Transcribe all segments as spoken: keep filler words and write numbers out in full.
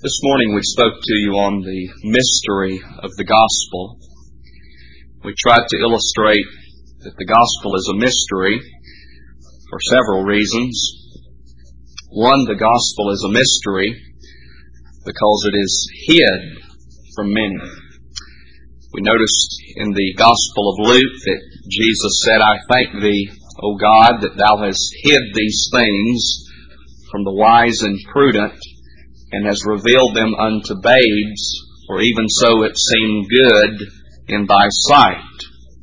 This morning we spoke to you on the mystery of the gospel. We tried to illustrate that the gospel is a mystery for several reasons. One, the gospel is a mystery because it is hid from many. We noticed in the Gospel of Luke that Jesus said, "I thank thee, O God, that thou hast hid these things from the wise and prudent, and hast revealed them unto babes, for even so it seemed good in thy sight."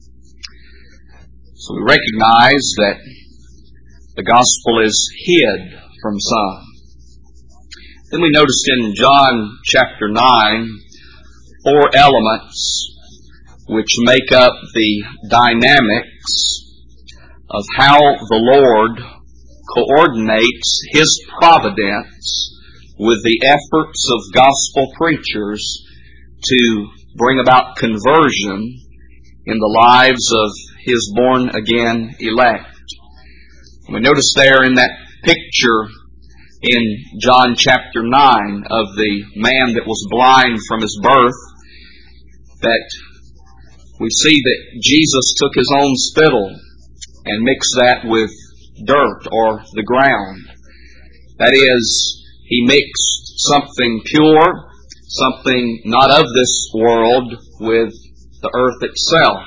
So we recognize that the gospel is hid from some. Then we noticed in John chapter nine, four elements which make up the dynamics of how the Lord coordinates His providence with the efforts of gospel preachers to bring about conversion in the lives of His born-again elect. We notice there in that picture in John chapter nine of the man that was blind from his birth, that we see that Jesus took His own spittle and mixed that with dirt or the ground. That is, He mixed something pure, something not of this world, with the earth itself.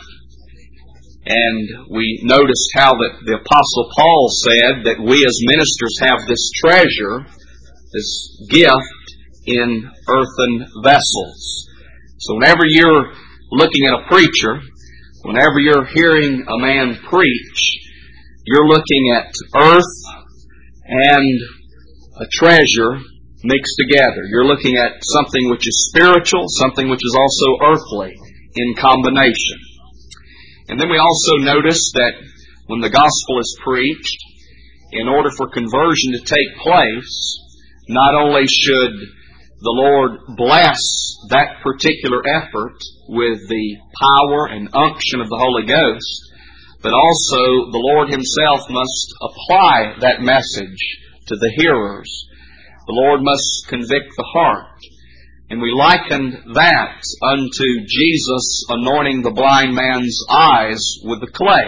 And we noticed how that the Apostle Paul said that we as ministers have this treasure, this gift in earthen vessels. So whenever you're looking at a preacher, whenever you're hearing a man preach, you're looking at earth and a treasure mixed together. You're looking at something which is spiritual, something which is also earthly in combination. And then we also notice that when the gospel is preached, in order for conversion to take place, not only should the Lord bless that particular effort with the power and unction of the Holy Ghost, but also the Lord Himself must apply that message to the hearers. The Lord must convict the heart. And we likened that unto Jesus anointing the blind man's eyes with the clay.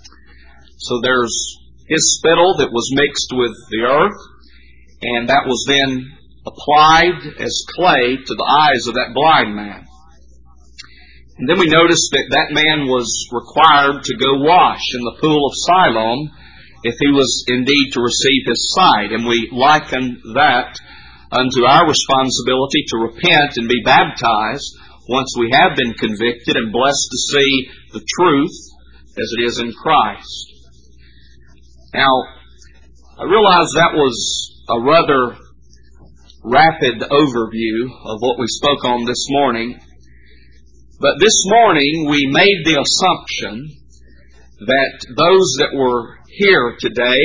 So there's His spittle that was mixed with the earth, and that was then applied as clay to the eyes of that blind man. And then we noticed that that man was required to go wash in the pool of Siloam if he was indeed to receive his sight. And we likened that unto our responsibility to repent and be baptized once we have been convicted and blessed to see the truth as it is in Christ. Now, I realize that was a rather rapid overview of what we spoke on this morning, but this morning we made the assumption that those that were here today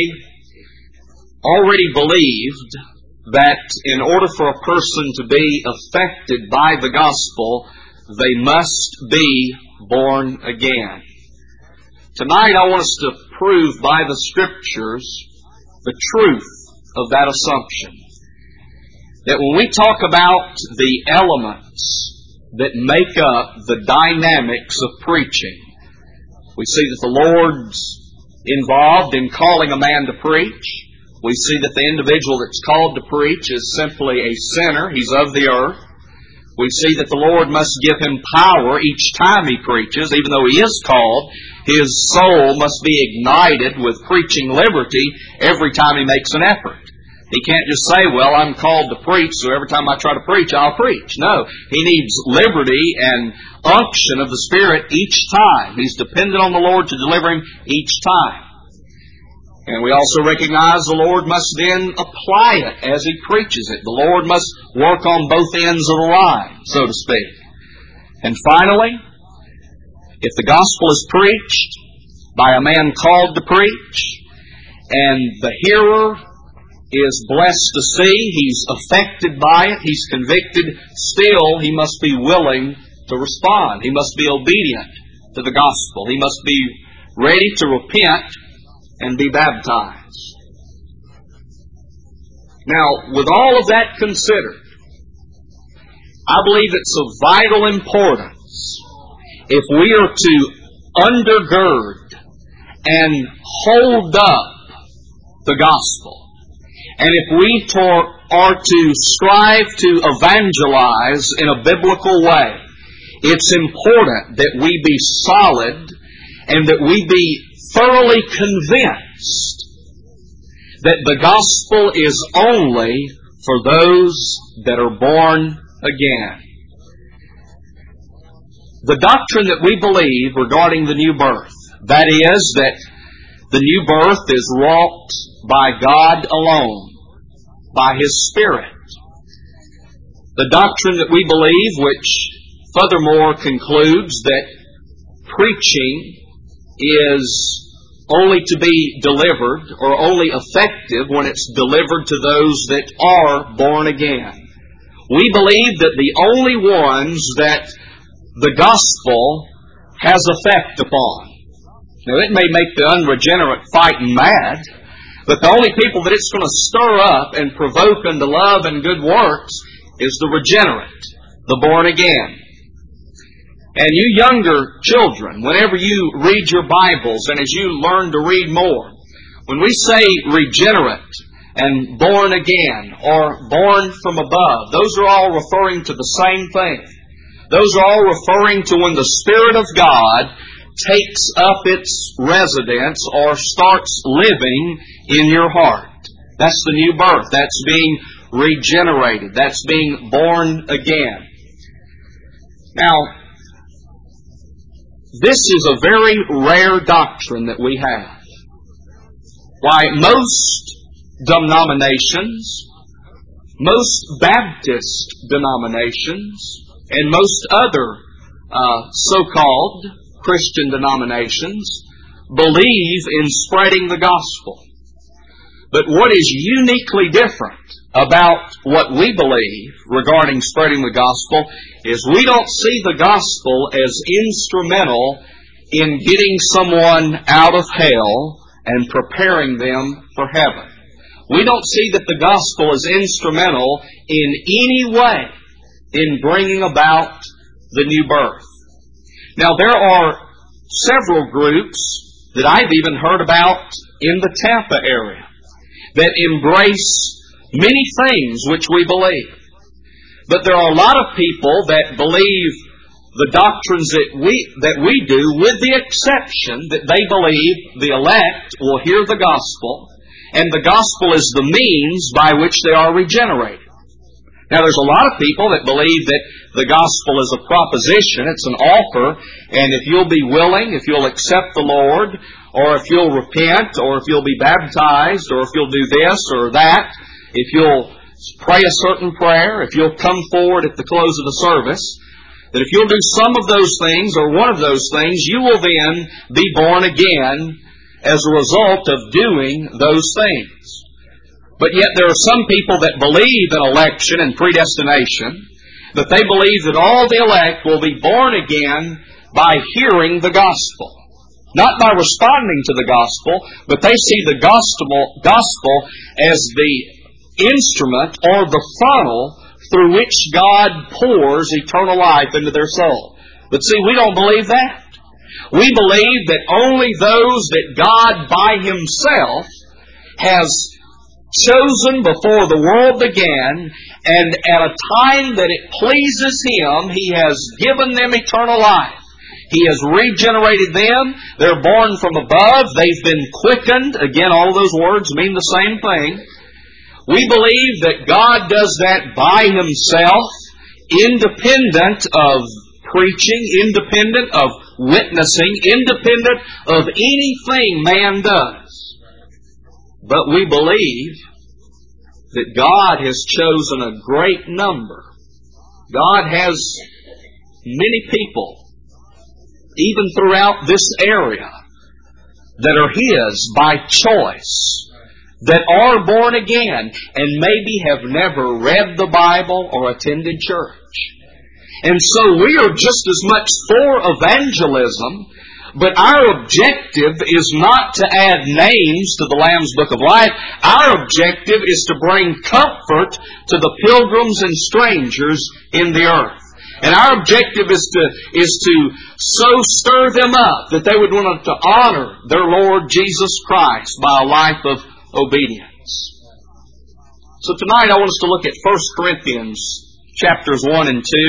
already believed that in order for a person to be affected by the gospel, they must be born again. Tonight I want us to prove by the Scriptures the truth of that assumption. That when we talk about the elements that make up the dynamics of preaching, we see that the Lord's involved in calling a man to preach. We see that the individual that's called to preach is simply a sinner. He's of the earth. We see that the Lord must give him power each time he preaches. Even though he is called, his soul must be ignited with preaching liberty every time he makes an effort. He can't just say, "Well, I'm called to preach, so every time I try to preach, I'll preach." No, he needs liberty and unction of the Spirit each time. He's dependent on the Lord to deliver him each time. And we also recognize the Lord must then apply it as He preaches it. The Lord must work on both ends of the line, so to speak. And finally, if the gospel is preached by a man called to preach, and the hearer is blessed to see, he's affected by it, he's convicted, still he must be willing to respond. He must be obedient to the gospel. He must be ready to repent and be baptized. Now, with all of that considered, I believe it's of vital importance if we are to undergird and hold up the gospel, and if we to, are to strive to evangelize in a biblical way, it's important that we be solid and that we be thoroughly convinced that the gospel is only for those that are born again. The doctrine that we believe regarding the new birth, that is, that the new birth is wrought by God alone, by His Spirit. The doctrine that we believe, which furthermore concludes that preaching is only to be delivered, or only effective when it's delivered to those that are born again. We believe that the only ones that the gospel has effect upon. Now, it may make the unregenerate fighting mad, but the only people that it's going to stir up and provoke unto love and good works is the regenerate, the born again. And you younger children, whenever you read your Bibles and as you learn to read more, when we say regenerate and born again or born from above, those are all referring to the same thing. Those are all referring to when the Spirit of God takes up its residence or starts living in your heart. That's the new birth. That's being regenerated. That's being born again. Now, this is a very rare doctrine that we have. Why, most denominations, most Baptist denominations, and most other uh, so-called Christian denominations believe in spreading the gospel. But what is uniquely different about what we believe regarding spreading the gospel is we don't see the gospel as instrumental in getting someone out of hell and preparing them for heaven. We don't see that the gospel is instrumental in any way in bringing about the new birth. Now, there are several groups that I've even heard about in the Tampa area that embrace many things which we believe. But there are a lot of people that believe the doctrines that we that we do, with the exception that they believe the elect will hear the gospel, and the gospel is the means by which they are regenerated. Now, there's a lot of people that believe that the gospel is a proposition, it's an offer, and if you'll be willing, if you'll accept the Lord, or if you'll repent, or if you'll be baptized, or if you'll do this or that, if you'll pray a certain prayer, if you'll come forward at the close of the service, that if you'll do some of those things or one of those things, you will then be born again as a result of doing those things. But yet there are some people that believe in election and predestination, that they believe that all the elect will be born again by hearing the gospel. Not by responding to the gospel, but they see the gospel, gospel as the instrument or the funnel through which God pours eternal life into their soul. But see, we don't believe that. We believe that only those that God by Himself has chosen before the world began, and at a time that it pleases Him, He has given them eternal life. He has regenerated them. They're born from above. They've been quickened. Again, all those words mean the same thing. We believe that God does that by Himself, independent of preaching, independent of witnessing, independent of anything man does. But we believe that God has chosen a great number. God has many people, even throughout this area, that are His by choice, that are born again, and maybe have never read the Bible or attended church. And so we are just as much for evangelism, But our objective is not to add names to the Lamb's Book of Life. Our objective is to bring comfort to the pilgrims and strangers in the earth. And our objective is to, is to so stir them up that they would want to honor their Lord Jesus Christ by a life of obedience. So tonight I want us to look at First Corinthians chapters one and two.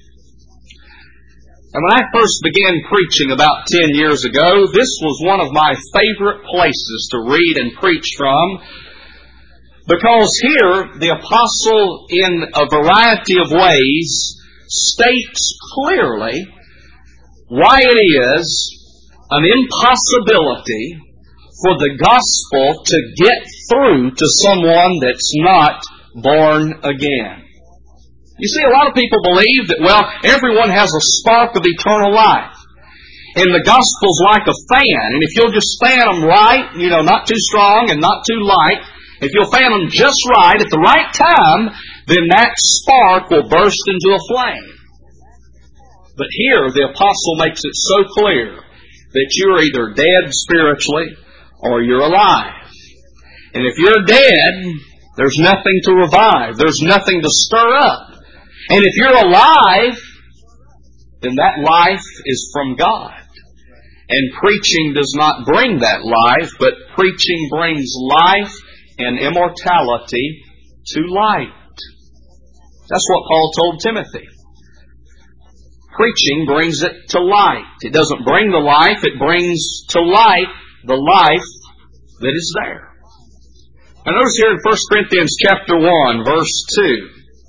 And when I first began preaching about ten years ago, this was one of my favorite places to read and preach from, because here the apostle, in a variety of ways, states clearly why it is an impossibility for the gospel to get through to someone that's not born again. You see, a lot of people believe that, well, everyone has a spark of eternal life. And the gospel's like a fan. And if you'll just fan them right, you know, not too strong and not too light, if you'll fan them just right at the right time, then that spark will burst into a flame. But here, the apostle makes it so clear that you're either dead spiritually or you're alive. And if you're dead, there's nothing to revive. There's nothing to stir up. And if you're alive, then that life is from God. And preaching does not bring that life, but preaching brings life and immortality to light. That's what Paul told Timothy. Preaching brings it to light. It doesn't bring the life, it brings to light the life that is there. Now notice here in First Corinthians chapter one, verse two.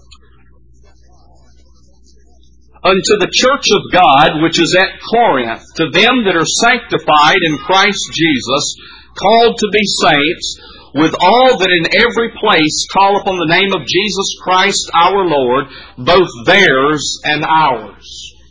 Unto the church of God which is at Corinth, to them that are sanctified in Christ Jesus, called to be saints, with all that in every place call upon the name of Jesus Christ our Lord, both theirs and ours.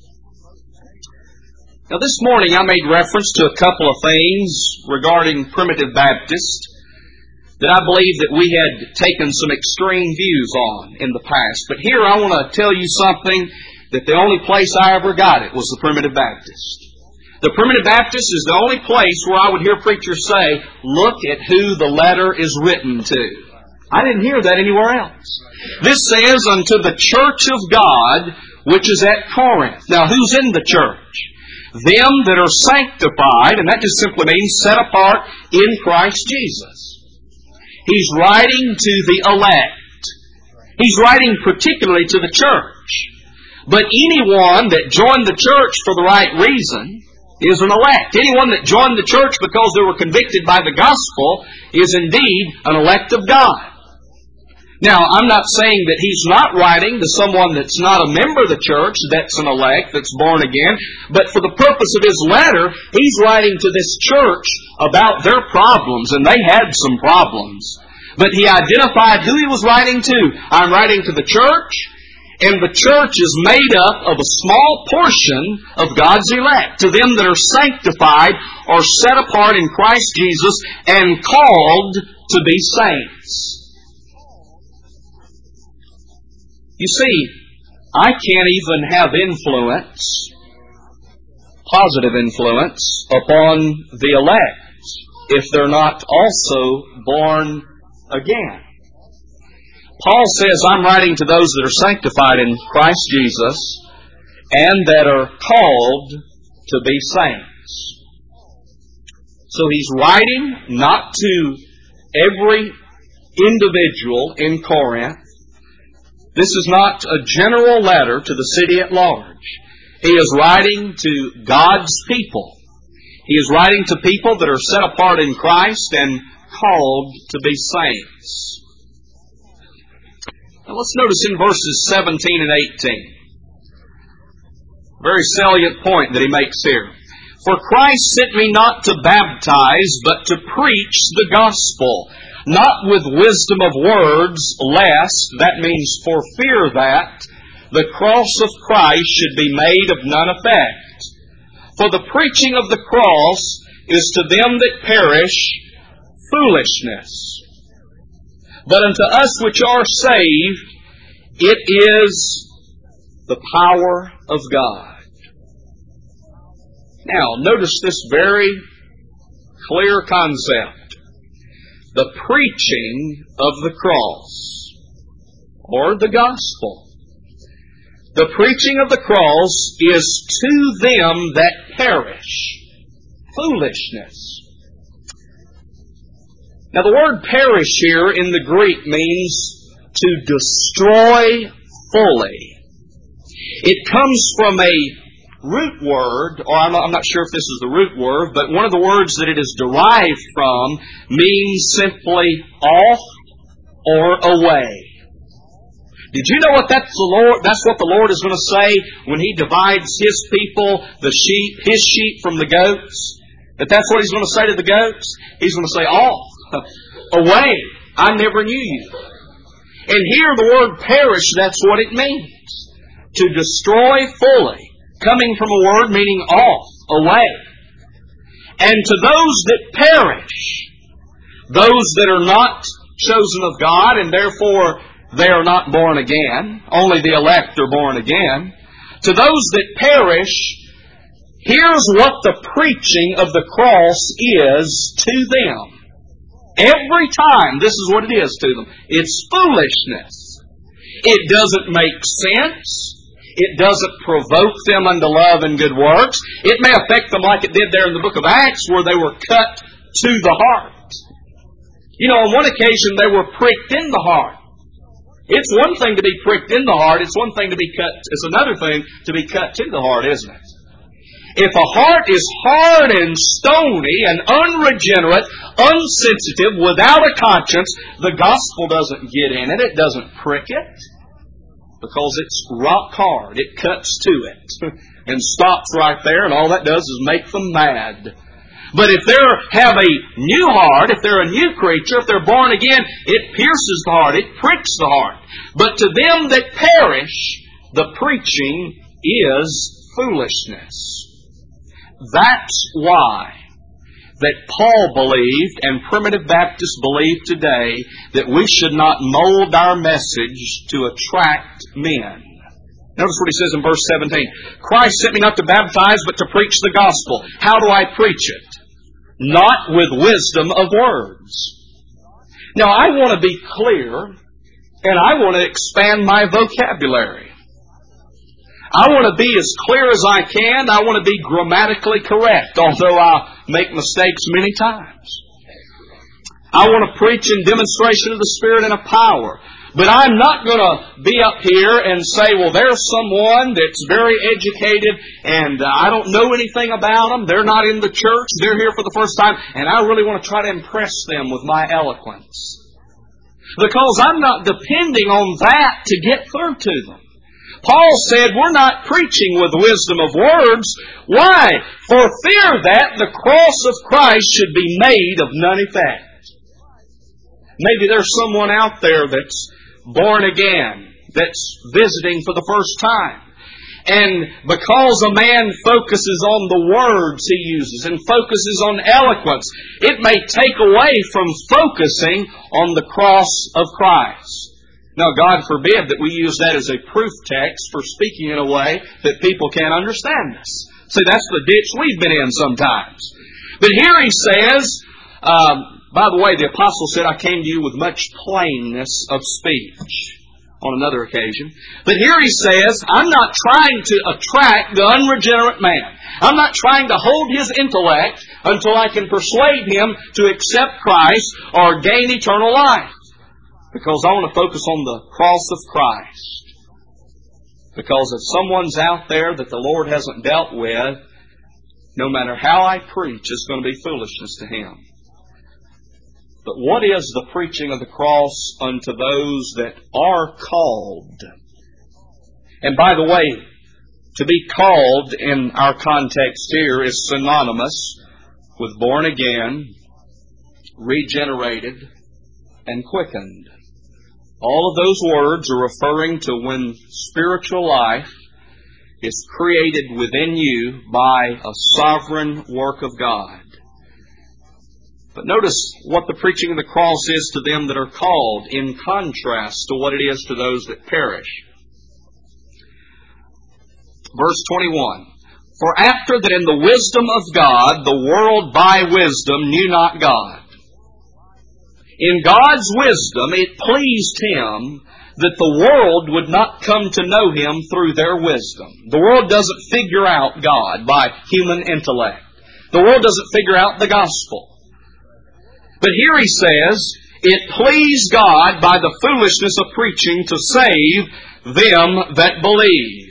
Now this morning I made reference to a couple of things regarding Primitive Baptist that I believe that we had taken some extreme views on in the past. But here I want to tell you something that the only place I ever got it was the Primitive Baptist. The Primitive Baptist is the only place where I would hear preachers say, look at who the letter is written to. I didn't hear that anywhere else. This says, unto the church of God, which is at Corinth. Now, who's in the church? Them that are sanctified, and that just simply means set apart in Christ Jesus. He's writing to the elect. He's writing particularly to the church. But anyone that joined the church for the right reason is an elect. Anyone that joined the church because they were convicted by the gospel is indeed an elect of God. Now, I'm not saying that he's not writing to someone that's not a member of the church, that's an elect, that's born again, but for the purpose of his letter, he's writing to this church about their problems, and they had some problems. But he identified who he was writing to. I'm writing to the church, and the church is made up of a small portion of God's elect, to them that are sanctified or set apart in Christ Jesus and called to be saints. You see, I can't even have influence, positive influence, upon the elect if they're not also born again. Paul says, I'm writing to those that are sanctified in Christ Jesus and that are called to be saints. So he's writing not to every individual in Corinth. This is not a general letter to the city at large. He is writing to God's people. He is writing to people that are set apart in Christ and called to be saints. Now let's notice in verses seventeen and eighteen. Very salient point that he makes here. For Christ sent me not to baptize, but to preach the gospel, not with wisdom of words, lest, that means for fear that, the cross of Christ should be made of none effect. For the preaching of the cross is to them that perish foolishness. But unto us which are saved, it is the power of God. Now, notice this very clear concept. The preaching of the cross, or the gospel. The preaching of the cross is to them that perish foolishness. Now, the word perish here in the Greek means to destroy fully. It comes from a root word, or I'm not, I'm not sure if this is the root word, but one of the words that it is derived from means simply off or away. Did you know what that's the Lord? That's what the Lord is going to say when He divides His people, the sheep, His sheep from the goats? That that's what He's going to say to the goats? He's going to say, off, away, I never knew you. And here the word perish, that's what it means. To destroy fully. Coming from a word meaning off, away. And to those that perish, those that are not chosen of God and therefore they are not born again, only the elect are born again, to those that perish, here's what the preaching of the cross is to them. Every time, this is what it is to them. It's foolishness. It doesn't make sense. It doesn't provoke them unto love and good works. It may affect them like it did there in the book of Acts where they were cut to the heart. You know, on one occasion they were pricked in the heart. It's one thing to be pricked in the heart. It's one thing to be cut. It's another thing to be cut to the heart, isn't it? If a heart is hard and stony and unregenerate, unsensitive, without a conscience, the gospel doesn't get in it. It doesn't prick it. Because it's rock hard. It cuts to it and stops right there, and all that does is make them mad. But if they have a new heart, if they're a new creature, if they're born again, it pierces the heart, it pricks the heart. But to them that perish, the preaching is foolishness. That's why that Paul believed and primitive Baptists believe today that we should not mold our message to attract men. Notice what he says in verse seventeen. Christ sent me not to baptize, but to preach the gospel. How do I preach it? Not with wisdom of words. Now, I want to be clear, and I want to expand my vocabulary. I want to be as clear as I can. I want to be grammatically correct, although I make mistakes many times. I want to preach in demonstration of the Spirit and of power. But I'm not going to be up here and say, well, there's someone that's very educated and uh, I don't know anything about them. They're not in the church. They're here for the first time. And I really want to try to impress them with my eloquence. Because I'm not depending on that to get through to them. Paul said we're not preaching with wisdom of words. Why? For fear that the cross of Christ should be made of none effect. Maybe there's someone out there that's born again, that's visiting for the first time. And because a man focuses on the words he uses and focuses on eloquence, it may take away from focusing on the cross of Christ. Now, God forbid that we use that as a proof text for speaking in a way that people can't understand us. See, that's the ditch we've been in sometimes. But here he says, um, by the way, the apostle said, I came to you with much plainness of speech on another occasion. But here he says, I'm not trying to attract the unregenerate man. I'm not trying to hold his intellect until I can persuade him to accept Christ or gain eternal life. Because I want to focus on the cross of Christ. Because if someone's out there that the Lord hasn't dealt with, no matter how I preach, it's going to be foolishness to him. But what is the preaching of the cross unto those that are called? And by the way, to be called in our context here is synonymous with born again, regenerated, and quickened. All of those words are referring to when spiritual life is created within you by a sovereign work of God. But notice what the preaching of the cross is to them that are called in contrast to what it is to those that perish. Verse twenty-one. For after that in the wisdom of God, the world by wisdom knew not God. In God's wisdom, it pleased Him that the world would not come to know Him through their wisdom. The world doesn't figure out God by human intellect. The world doesn't figure out the gospel. But here He says, it pleased God by the foolishness of preaching to save them that believe.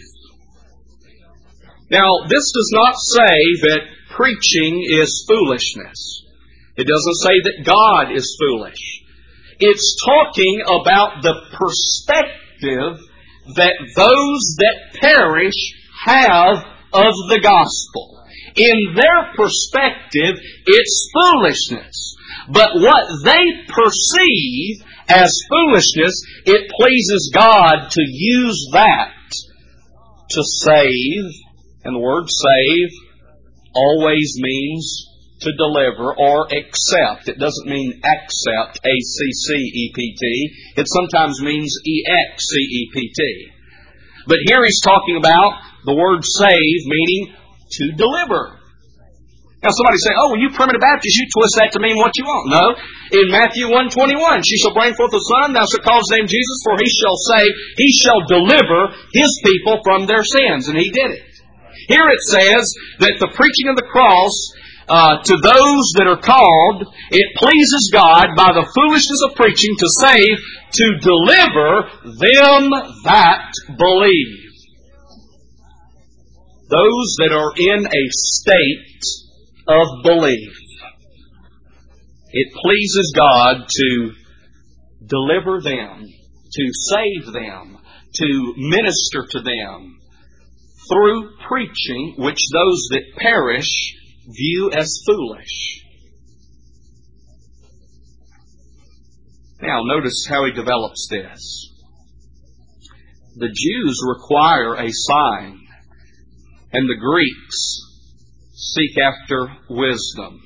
Now, this does not say that preaching is foolishness. It doesn't say that God is foolish. It's talking about the perspective that those that perish have of the gospel. In their perspective, it's foolishness. But what they perceive as foolishness, it pleases God to use that to save. And the word save always means to deliver or accept. It doesn't mean accept, A C C E P T. It sometimes means E X C E P T. But here he's talking about the word save meaning to deliver. Now somebody say, oh, well, you primitive Baptists, you twist that to mean what you want. No. In Matthew one twenty-one, she shall bring forth a son, thou shalt call his name Jesus, for he shall save, he shall deliver his people from their sins. And he did it. Here it says that the preaching of the cross uh, to those that are called, it pleases God by the foolishness of preaching to save, to deliver them that believe. Those that are in a state of belief. It pleases God to deliver them, to save them, to minister to them through preaching, which those that perish view as foolish. Now, notice how he develops this. The Jews require a sign, and the Greeks seek after wisdom.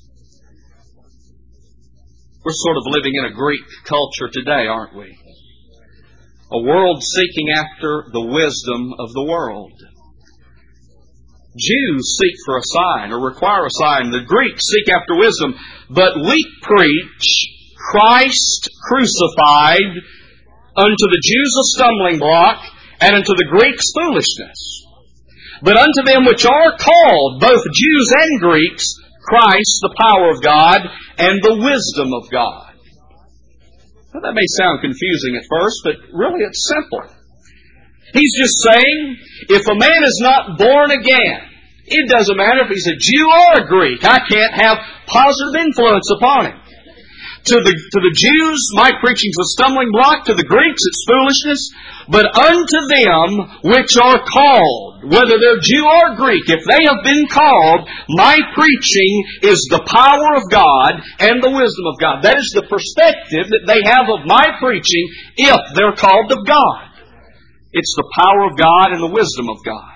We're sort of living in a Greek culture today, aren't we? A world seeking after the wisdom of the world. Jews seek for a sign or require a sign. The Greeks seek after wisdom. But we preach Christ crucified, unto the Jews a stumbling block, and unto the Greeks foolishness. But unto them which are called, both Jews and Greeks, Christ, the power of God, and the wisdom of God. Now, that may sound confusing at first, but really it's simple. He's just saying, if a man is not born again, it doesn't matter if he's a Jew or a Greek. I can't have positive influence upon him. To the, to the Jews, my preaching is a stumbling block. To the Greeks, it's foolishness. But unto them which are called, whether they're Jew or Greek, if they have been called, my preaching is the power of God and the wisdom of God. That is the perspective that they have of my preaching if they're called of God. It's the power of God and the wisdom of God.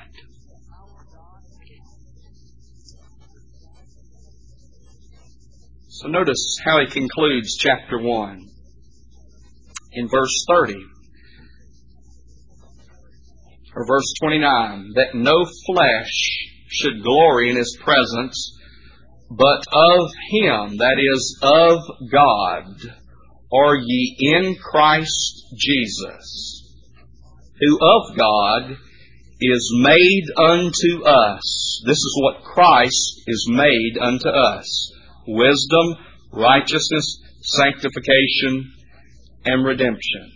So notice how he concludes chapter one. In verse thirty, or verse twenty-nine, that no flesh should glory in his presence, but of him, that is, of God, are ye in Christ Jesus, who of God is made unto us. This is what Christ is made unto us. Wisdom, righteousness, sanctification, and redemption.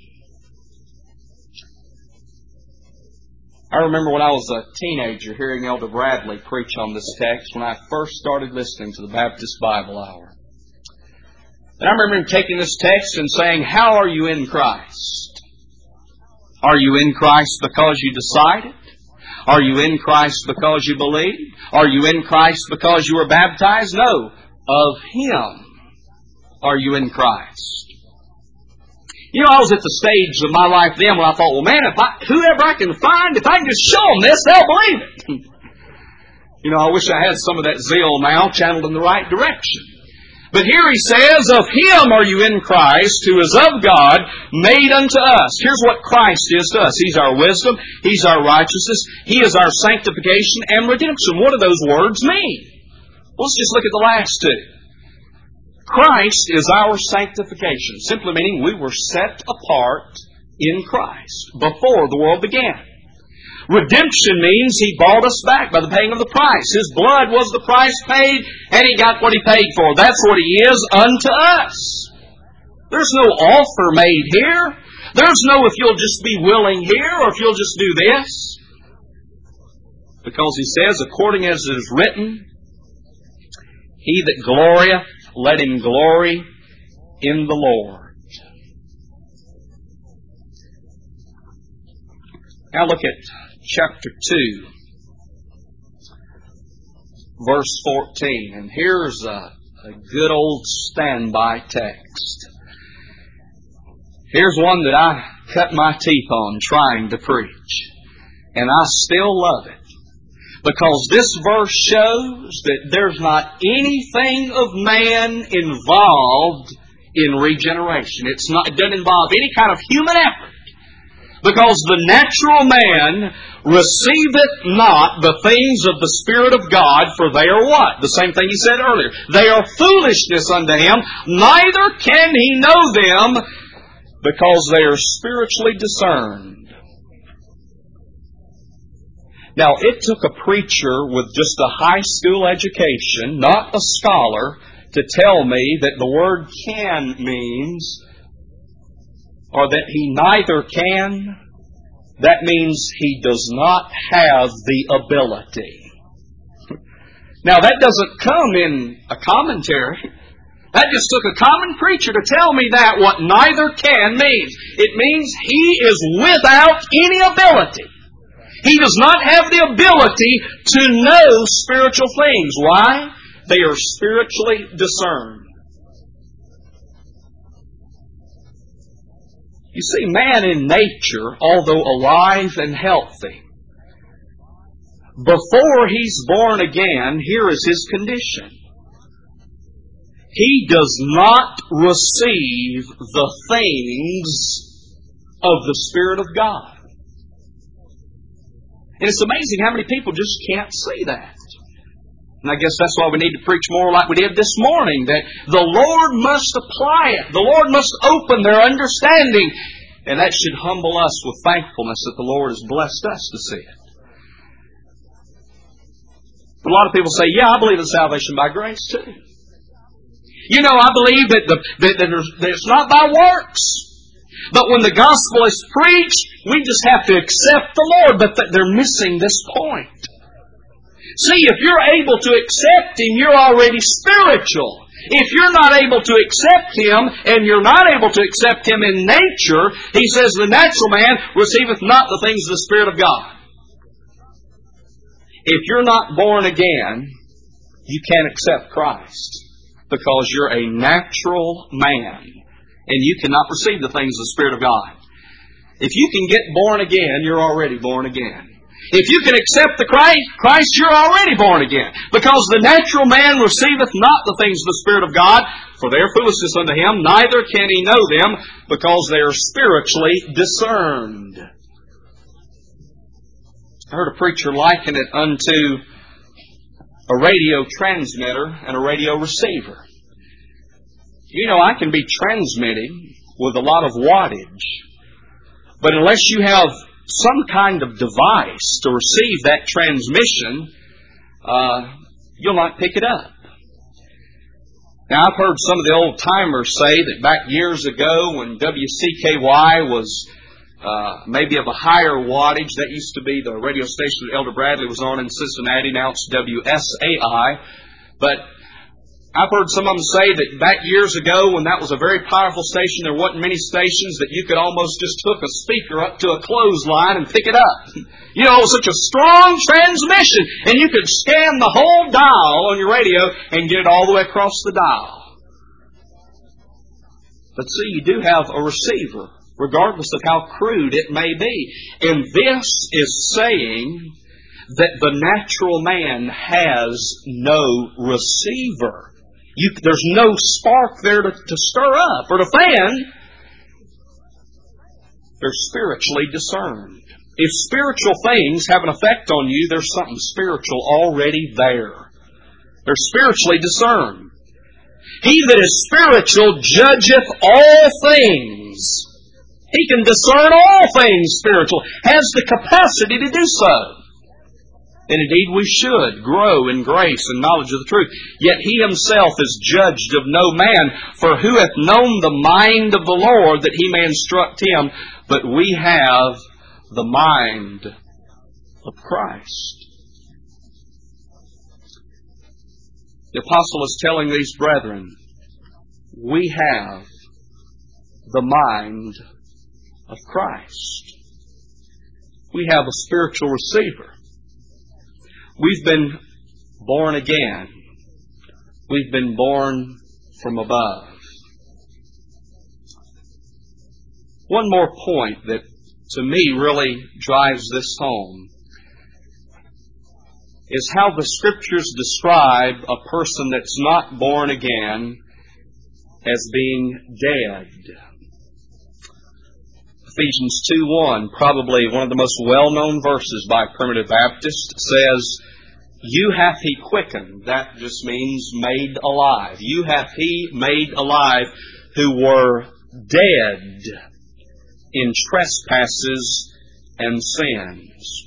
I remember when I was a teenager hearing Elder Bradley preach on this text when I first started listening to the Baptist Bible Hour. And I remember him taking this text and saying, how are you in Christ? Are you in Christ because you decided? Are you in Christ because you believe? Are you in Christ because you were baptized? No. Of Him are you in Christ. You know, I was at the stage of my life then when I thought, well, man, if I, whoever I can find, if I can just show them this, they'll believe it. You know, I wish I had some of that zeal now channeled in the right direction. But here he says, of Him are you in Christ, who is of God, made unto us. Here's what Christ is to us. He's our wisdom. He's our righteousness. He is our sanctification and redemption. What do those words mean? Well, let's just look at the last two. Christ is our sanctification, simply meaning we were set apart in Christ before the world began. Redemption means He bought us back by the paying of the price. His blood was the price paid, and He got what He paid for. That's what He is unto us. There's no offer made here. There's no if you'll just be willing here, or if you'll just do this. Because He says, according as it is written, He that glorieth, let him glory in the Lord. Now look at chapter two, verse fourteen. And here's a, a good old standby text. Here's one that I cut my teeth on trying to preach. And I still love it. Because this verse shows that there's not anything of man involved in regeneration. It's not, it doesn't involve any kind of human effort. Because the natural man receiveth not the things of the Spirit of God, for they are what? The same thing he said earlier. They are foolishness unto him, neither can he know them, because they are spiritually discerned. Now, it took a preacher with just a high school education, not a scholar, to tell me that the word can means, or that he neither can, that means he does not have the ability. Now, that doesn't come in a commentary. That just took a common preacher to tell me that, what neither can means. It means he is without any ability. He does not have the ability to know spiritual things. Why? They are spiritually discerned. You see, man in nature, although alive and healthy, before he's born again, here is his condition. He does not receive the things of the Spirit of God. And it's amazing how many people just can't see that. And I guess that's why we need to preach more like we did this morning, that the Lord must apply it. The Lord must open their understanding. And that should humble us with thankfulness that the Lord has blessed us to see it. But a lot of people say, yeah, I believe in salvation by grace too. You know, I believe that, the, that, that, that it's not by works. But when the gospel is preached, we just have to accept the Lord. But they're missing this point. See, if you're able to accept Him, you're already spiritual. If you're not able to accept Him, and you're not able to accept Him in nature, He says, the natural man receiveth not the things of the Spirit of God. If you're not born again, you can't accept Christ. Because you're a natural man. And you cannot receive the things of the Spirit of God. If you can get born again, you're already born again. If you can accept the Christ, Christ, you're already born again. Because the natural man receiveth not the things of the Spirit of God, for they are foolishness unto him, neither can he know them, because they are spiritually discerned. I heard a preacher liken it unto a radio transmitter and a radio receiver. You know, I can be transmitting with a lot of wattage, but unless you have some kind of device to receive that transmission, uh, you'll not pick it up. Now, I've heard some of the old timers say that back years ago when W C K Y was uh, maybe of a higher wattage, that used to be the radio station that Elder Bradley was on in Cincinnati, now it's W S A I, but I've heard some of them say that back years ago when that was a very powerful station, there wasn't many stations that you could almost just hook a speaker up to a clothesline and pick it up. You know, it was such a strong transmission, and you could scan the whole dial on your radio and get it all the way across the dial. But see, you do have a receiver, regardless of how crude it may be. And this is saying that the natural man has no receiver. You, there's no spark there to, to stir up or to fan. They're spiritually discerned. If spiritual things have an effect on you, there's something spiritual already there. They're spiritually discerned. He that is spiritual judgeth all things. He can discern all things spiritual, has the capacity to do so. And indeed we should grow in grace and knowledge of the truth. Yet He Himself is judged of no man, for who hath known the mind of the Lord that He may instruct him? But we have the mind of Christ. The apostle is telling these brethren, we have the mind of Christ. We have a spiritual receiver. We've been born again. We've been born from above. One more point that to me really drives this home is how the Scriptures describe a person that's not born again as being dead. Ephesians two one, probably one of the most well-known verses by primitive Baptists, says, you hath He quickened. That just means made alive. You hath He made alive who were dead in trespasses and sins.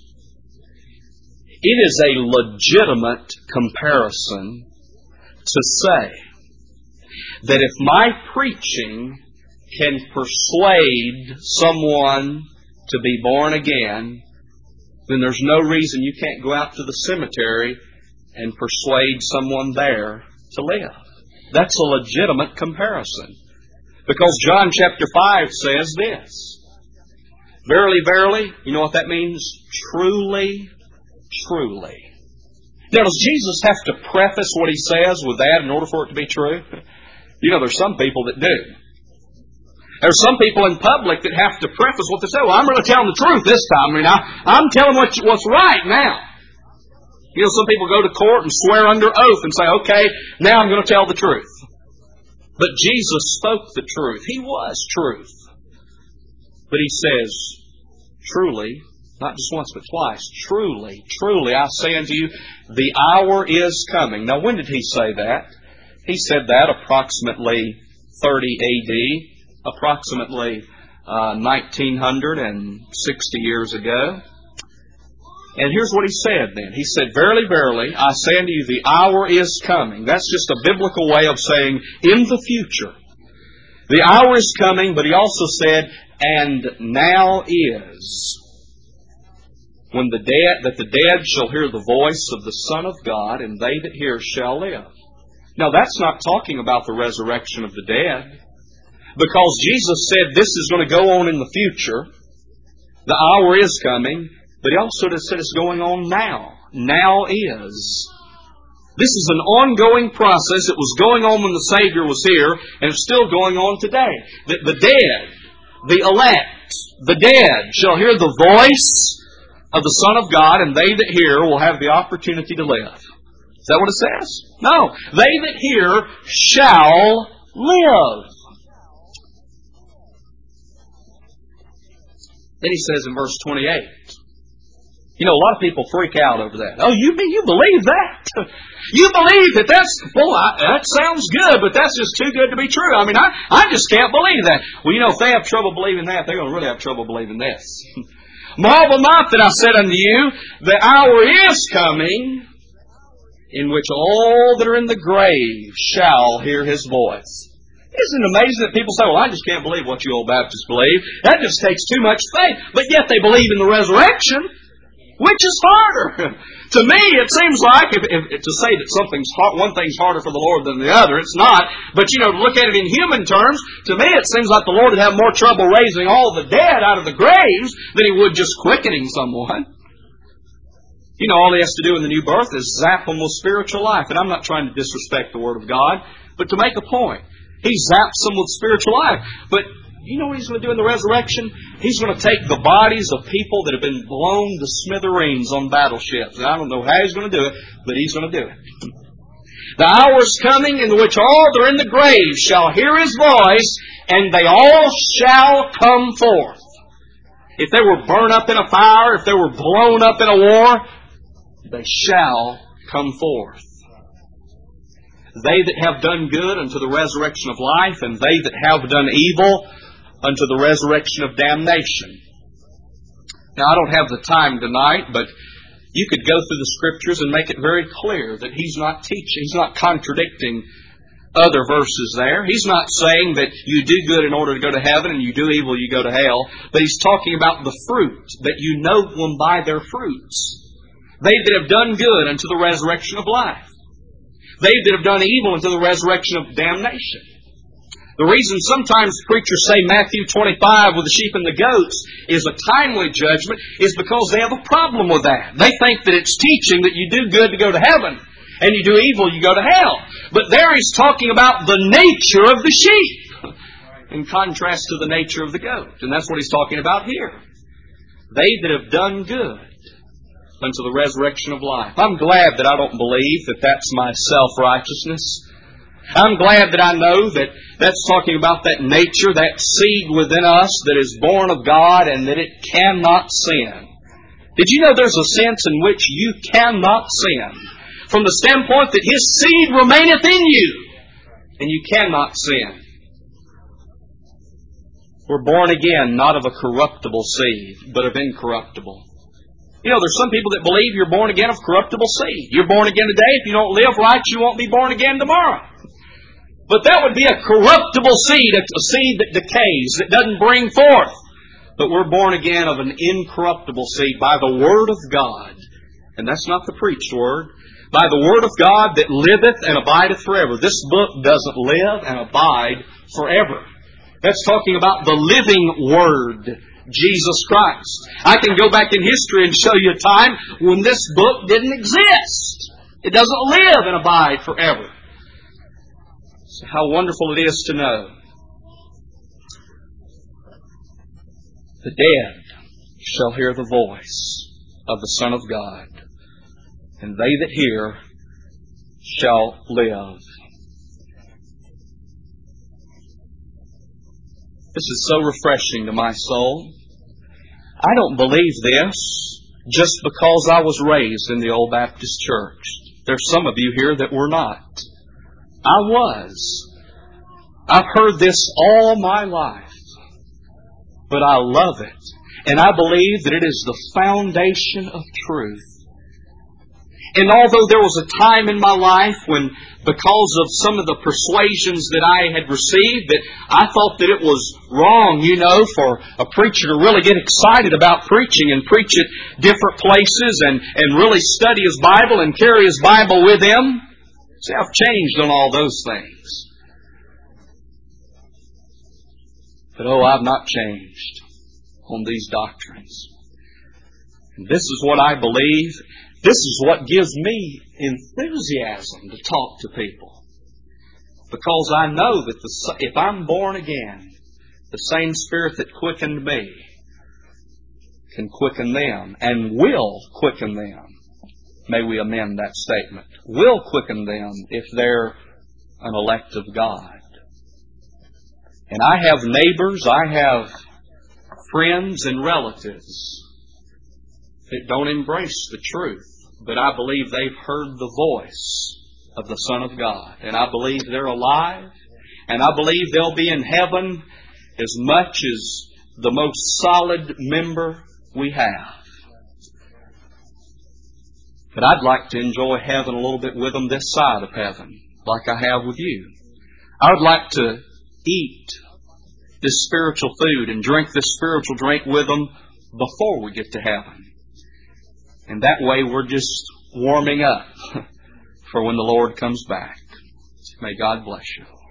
It is a legitimate comparison to say that if my preaching can persuade someone to be born again, then there's no reason you can't go out to the cemetery and persuade someone there to live. That's a legitimate comparison. Because John chapter five says this, verily, verily, you know what that means? Truly, truly. Now, does Jesus have to preface what He says with that in order for it to be true? You know, there's some people that do. There's some people in public that have to preface what they say. Well, I'm really telling the truth this time. I mean, I, I'm telling what, what's right now. You know, some people go to court and swear under oath and say, okay, now I'm going to tell the truth. But Jesus spoke the truth. He was truth. But He says, truly, not just once but twice, truly, truly, I say unto you, the hour is coming. Now, when did He say that? He said that approximately thirty A D, approximately uh, nineteen sixty years ago. And here's what He said then. He said, verily, verily, I say unto you, the hour is coming. That's just a biblical way of saying in the future. The hour is coming, but He also said, and now is, when the dead, that the dead shall hear the voice of the Son of God, and they that hear shall live. Now that's not talking about the resurrection of the dead, because Jesus said this is going to go on in the future. The hour is coming, but He also said it's going on now. Now is. This is an ongoing process. It was going on when the Savior was here, and it's still going on today. The, the dead, the elect, the dead shall hear the voice of the Son of God, and they that hear will have the opportunity to live. Is that what it says? No. They that hear shall live. Then He says in verse twenty-eight, you know, a lot of people freak out over that. Oh, you you believe that? You believe that that's, boy, I, that sounds good, but that's just too good to be true. I mean, I, I just can't believe that. Well, you know, if they have trouble believing that, they're going to really have trouble believing this. Marvel not that I said unto you, the hour is coming in which all that are in the grave shall hear His voice. Isn't it amazing that people say, well, I just can't believe what you old Baptists believe. That just takes too much faith. But yet they believe in the resurrection. Which is harder? To me, it seems like, if, if, to say that something's hard, one thing's harder for the Lord than the other, it's not. But, you know, to look at it in human terms, to me it seems like the Lord would have more trouble raising all the dead out of the graves than He would just quickening someone. You know, all He has to do in the new birth is zap them with spiritual life. And I'm not trying to disrespect the Word of God, but to make a point. He zaps them with spiritual life. But you know what He's going to do in the resurrection? He's going to take the bodies of people that have been blown to smithereens on battleships. And I don't know how He's going to do it, but He's going to do it. The hour is coming in which all that are in the grave shall hear His voice, and they all shall come forth. If they were burned up in a fire, if they were blown up in a war, they shall come forth. They that have done good unto the resurrection of life, and they that have done evil unto the resurrection of damnation. Now, I don't have the time tonight, but you could go through the Scriptures and make it very clear that He's not teaching, He's not contradicting other verses there. He's not saying that you do good in order to go to heaven and you do evil, you go to hell. But He's talking about the fruit, that you know them by their fruits. They that have done good unto the resurrection of life. They that have done evil unto the resurrection of damnation. The reason sometimes preachers say Matthew twenty-five with the sheep and the goats is a timely judgment is because they have a problem with that. They think that it's teaching that you do good to go to heaven and you do evil, you go to hell. But there He's talking about the nature of the sheep in contrast to the nature of the goat. And that's what He's talking about here. They that have done good unto the resurrection of life. I'm glad that I don't believe that that's my self-righteousness. I'm glad that I know that that's talking about that nature, that seed within us that is born of God and that it cannot sin. Did you know there's a sense in which you cannot sin? From the standpoint that His seed remaineth in you and you cannot sin. We're born again not of a corruptible seed, but of incorruptible. You know, there's some people that believe you're born again of corruptible seed. You're born again today. If you don't live right, you won't be born again tomorrow. But that would be a corruptible seed, a seed that decays, that doesn't bring forth. But we're born again of an incorruptible seed by the Word of God. And that's not the preached Word. By the Word of God that liveth and abideth forever. This book doesn't live and abide forever. That's talking about the living Word, Jesus Christ. I can go back in history and show you a time when this book didn't exist. It doesn't live and abide forever. So how wonderful it is to know. The dead shall hear the voice of the Son of God, and they that hear shall live. This is so refreshing to my soul. I don't believe this just because I was raised in the old Baptist church. There's some of you here that were not. I was. I've heard this all my life. But I love it. And I believe that it is the foundation of truth. And although there was a time in my life when, because of some of the persuasions that I had received, that I thought that it was wrong, you know, for a preacher to really get excited about preaching and preach at different places and, and really study his Bible and carry his Bible with him. See, I've changed on all those things. But oh, I've not changed on these doctrines. And this is what I believe. This is what gives me enthusiasm to talk to people. Because I know that the, if I'm born again, the same Spirit that quickened me can quicken them and will quicken them. May we amend that statement. Will quicken them if they're an elect of God. And I have neighbors, I have friends and relatives that don't embrace the truth. But I believe they've heard the voice of the Son of God. And I believe they're alive. And I believe they'll be in heaven as much as the most solid member we have. But I'd like to enjoy heaven a little bit with them this side of heaven, like I have with you. I would like to eat this spiritual food and drink this spiritual drink with them before we get to heaven. And that way we're just warming up for when the Lord comes back. May God bless you.